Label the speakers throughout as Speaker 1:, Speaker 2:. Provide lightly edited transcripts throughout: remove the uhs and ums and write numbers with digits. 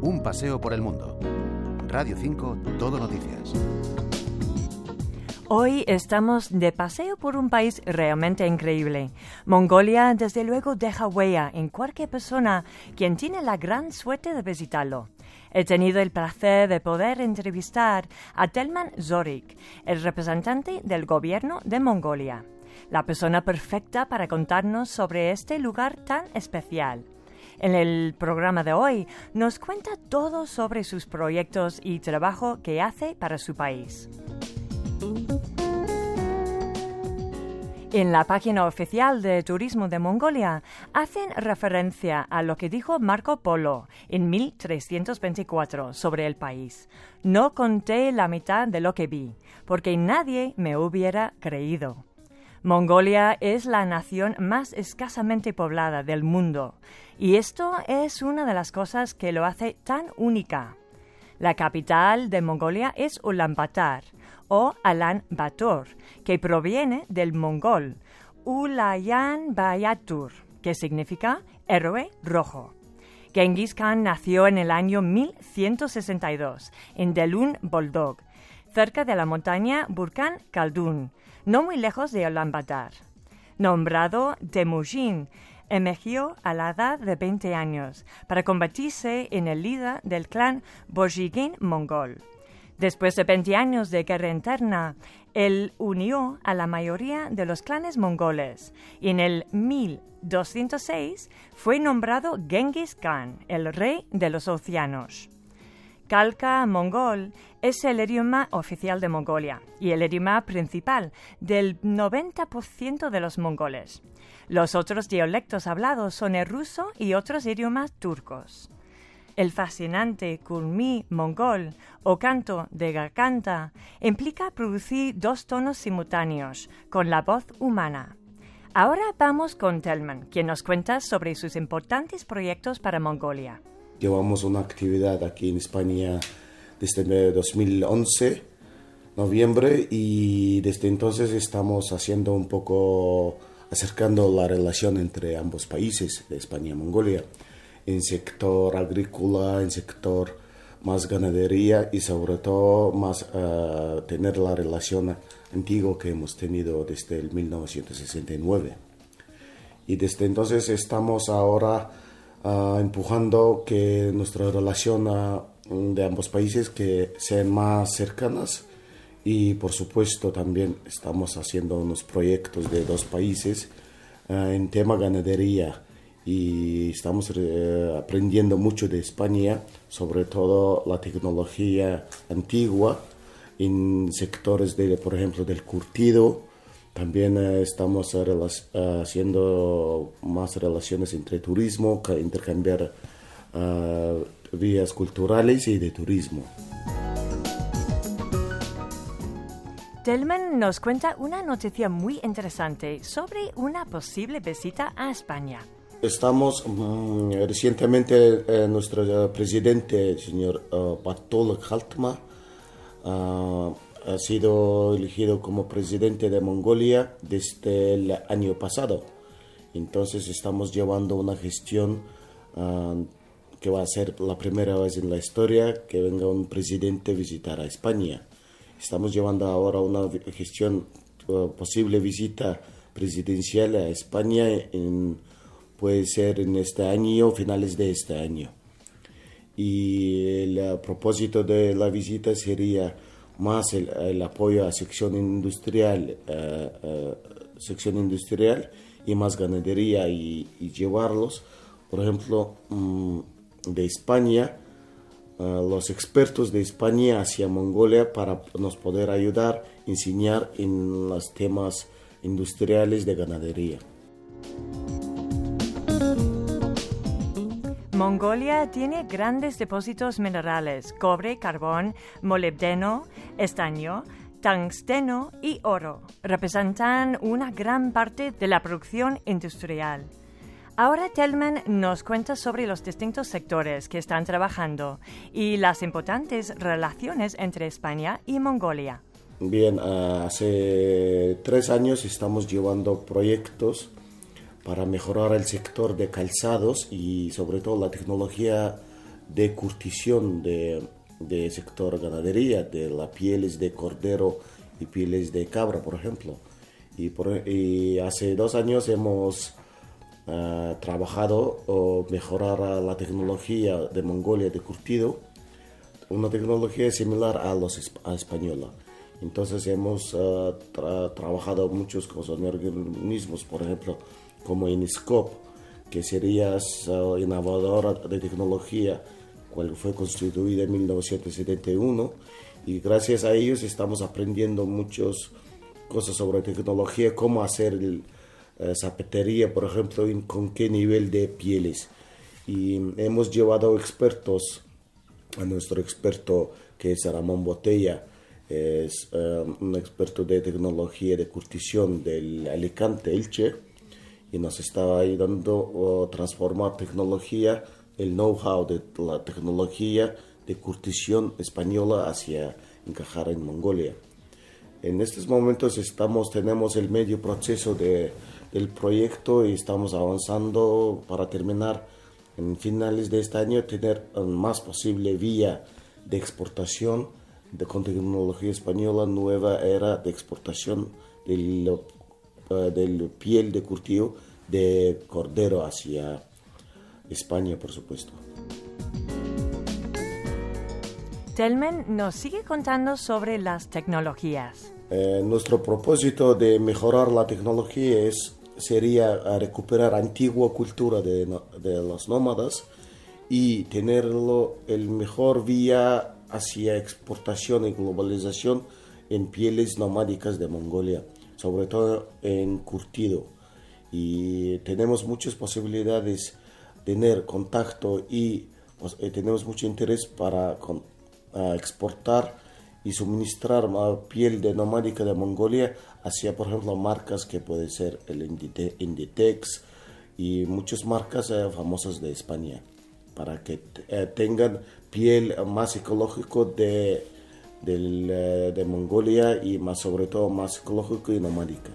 Speaker 1: Un paseo por el mundo. Radio 5, Todo Noticias.
Speaker 2: Hoy estamos de paseo por un país realmente increíble. Mongolia, desde luego, deja huella en cualquier persona quien tiene la gran suerte de visitarlo. He tenido el placer de poder entrevistar a Telman Zorik, el representante del gobierno de Mongolia, la persona perfecta para contarnos sobre este lugar tan especial. En el programa de hoy nos cuenta todo sobre sus proyectos y trabajo que hace para su país. En la página oficial de Turismo de Mongolia hacen referencia a lo que dijo Marco Polo en 1324 sobre el país. No conté la mitad de lo que vi, porque nadie me hubiera creído. Mongolia es la nación más escasamente poblada del mundo, y esto es una de las cosas que lo hace tan única. La capital de Mongolia es Ulaanbaatar, o Alan Bator, que proviene del mongol Ulayan Bayatur, que significa héroe rojo. Genghis Khan nació en el año 1162 en Delun Boldog, cerca de la montaña Burkan Khaldun, no muy lejos de Ulaanbaatar. Nombrado Temujin, emergió a la edad de 20 años para convertirse en el líder del clan Bozhigin mongol. Después de 20 años de guerra interna, él unió a la mayoría de los clanes mongoles y en el 1206 fue nombrado Genghis Khan, el rey de los océanos. Khalkha mongol es el idioma oficial de Mongolia y el idioma principal del 90% de los mongoles. Los otros dialectos hablados son el ruso y otros idiomas turcos. El fascinante kurmi mongol o canto de garganta implica producir dos tonos simultáneos con la voz humana. Ahora vamos con Telman, quien nos cuenta sobre sus importantes proyectos para Mongolia.
Speaker 3: Llevamos una actividad aquí en España desde 2011, noviembre, y desde entonces estamos haciendo un poco, acercando la relación entre ambos países, de España y Mongolia, en sector agrícola, en sector más ganadería y sobre todo más tener la relación antigua que hemos tenido desde el 1969. Y desde entonces estamos ahora empujando que nuestra relación de ambos países que sean más cercanas, y por supuesto también estamos haciendo unos proyectos de dos países en tema ganadería. Y estamos aprendiendo mucho de España, sobre todo la tecnología antigua en sectores, por ejemplo, del curtido. También estamos haciendo más relaciones entre turismo, intercambiar vías culturales y de turismo.
Speaker 2: Telman nos cuenta una noticia muy interesante sobre una posible visita a España.
Speaker 3: Estamos recientemente nuestro presidente, el señor Batoll Khaltma, ha sido elegido como presidente de Mongolia desde el año pasado. Entonces estamos llevando una gestión que va a ser la primera vez en la historia que venga un presidente a visitar a España. Estamos llevando ahora una gestión, posible visita presidencial a España puede ser en este año o finales de este año. Y el propósito de la visita sería más el apoyo a sección industrial y más ganadería y llevarlos, por ejemplo, de España, los expertos de España hacia Mongolia para nos poder ayudar, enseñar en los temas industriales de ganadería.
Speaker 2: Mongolia tiene grandes depósitos minerales, cobre, carbón, molibdeno, estaño, tungsteno y oro. Representan una gran parte de la producción industrial. Ahora Telman nos cuenta sobre los distintos sectores que están trabajando y las importantes relaciones entre España y Mongolia.
Speaker 3: Bien, hace 3 años estamos llevando proyectos para mejorar el sector de calzados y sobre todo la tecnología de curtición de sector ganadería, de las pieles de cordero y pieles de cabra, por ejemplo. Y hace 2 años hemos trabajado o mejorar la tecnología de Mongolia de curtido, una tecnología similar a española. Entonces hemos trabajado muchos con organismos, por ejemplo, como Iniscope, que sería innovadora de tecnología, cual fue constituida en 1971, y gracias a ellos estamos aprendiendo muchas cosas sobre tecnología, cómo hacer zapatería, por ejemplo, con qué nivel de pieles. Y hemos llevado expertos, a nuestro experto que es Ramón Botella, es un experto de tecnología de curtición del Alicante, Elche, y nos está ayudando a transformar tecnología, el know-how de la tecnología de curtición española hacia encajar en Mongolia. En estos momentos tenemos el medio proceso del proyecto y estamos avanzando para terminar en finales de este año, tener más posible vía de exportación con tecnología española, nueva era de exportación del piel de curtido de cordero hacia España, por supuesto.
Speaker 2: Telman nos sigue contando sobre las tecnologías.
Speaker 3: Nuestro propósito de mejorar la tecnología sería recuperar antigua cultura de los nómadas y tenerlo el mejor vía hacia exportación y globalización en pieles nomádicas de Mongolia, sobre todo en curtido. Y tenemos muchas posibilidades de tener contacto y tenemos mucho interés para exportar y suministrar piel de nomádica de Mongolia hacia, por ejemplo, marcas que pueden ser el Inditex y muchas marcas famosas de España, para que tengan piel más ecológico de Mongolia y más, sobre todo más ecológico y nomádica.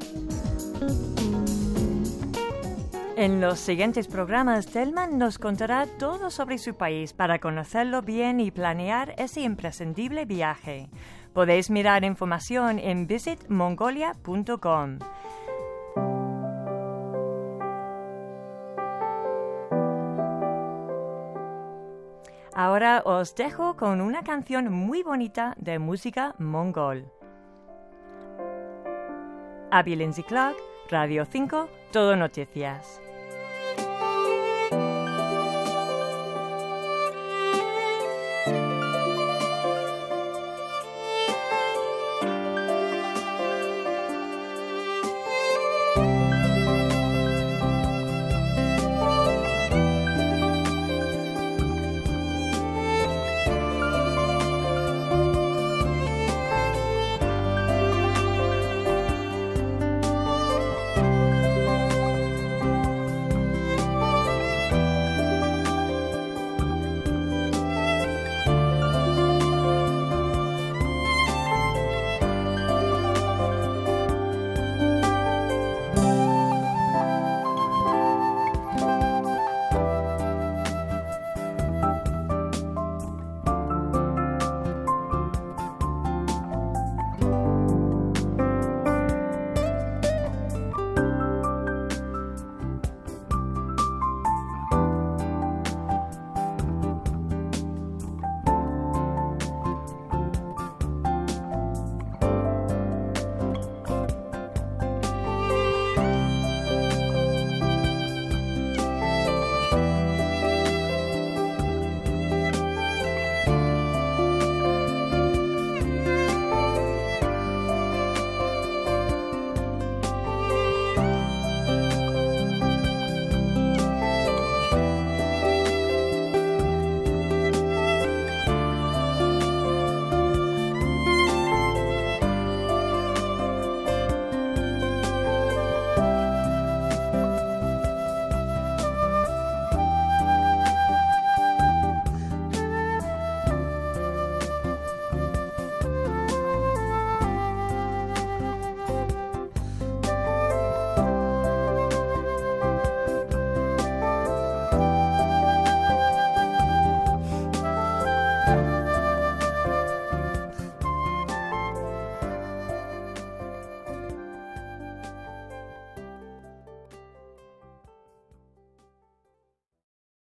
Speaker 2: En los siguientes programas, Telman nos contará todo sobre su país para conocerlo bien y planear ese imprescindible viaje. Podéis mirar información en visitmongolia.com. Ahora os dejo con una canción muy bonita de música mongol. Abby Lindsay Clark, Radio 5, Todo Noticias.